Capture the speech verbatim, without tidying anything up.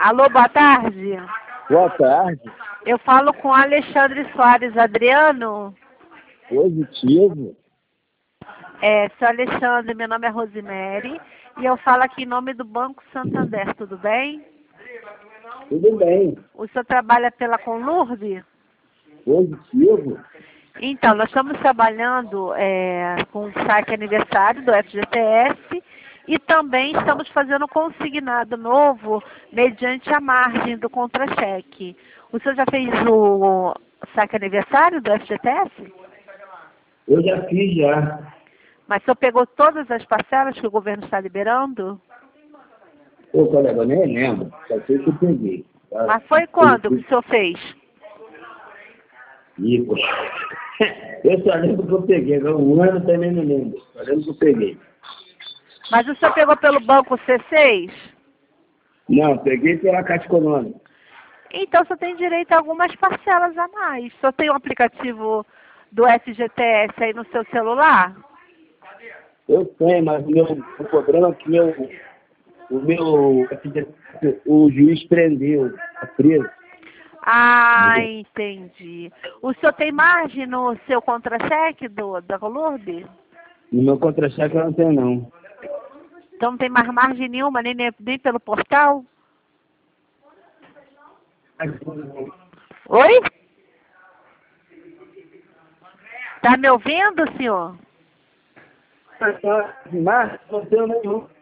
Alô, boa tarde. Boa tarde. Eu falo com Alexandre Soares Adriano. Positivo. É, sou Alexandre, meu nome é Rosemary e eu falo aqui em nome do Banco Santander, tudo bem? Tudo bem. O senhor trabalha pela Conlurb? Positivo. Então, nós estamos trabalhando é, com o saque aniversário do F G T S e também estamos fazendo consignado novo mediante a margem do contra-cheque. O senhor já fez o saque aniversário do F G T S? Eu já fiz já. Mas o senhor pegou todas as parcelas que o governo está liberando? Ô, colega, eu nem lembro. Só sei que eu peguei. Tá? Mas foi quando que o senhor fez? Ih, poxa. Eu só lembro que eu peguei. Um ano também não lembro. Só lembro que eu peguei. Mas o senhor pegou pelo banco C seis? Não, peguei pela Caixa Econômica. Então, o senhor tem direito a algumas parcelas a mais. O senhor tem o aplicativo do F G T S aí no seu celular? Eu tenho, mas o, meu, o problema é que meu, o meu o juiz prendeu, tá preso. Ah, entendi. O senhor tem margem no seu contra-cheque do, da Conlurb? No meu contra-cheque eu não tenho, não. Então não tem mais margem nenhuma, nem, nem, nem pelo portal? Oi? Tá me ouvindo, senhor? Mas não tenho nenhum.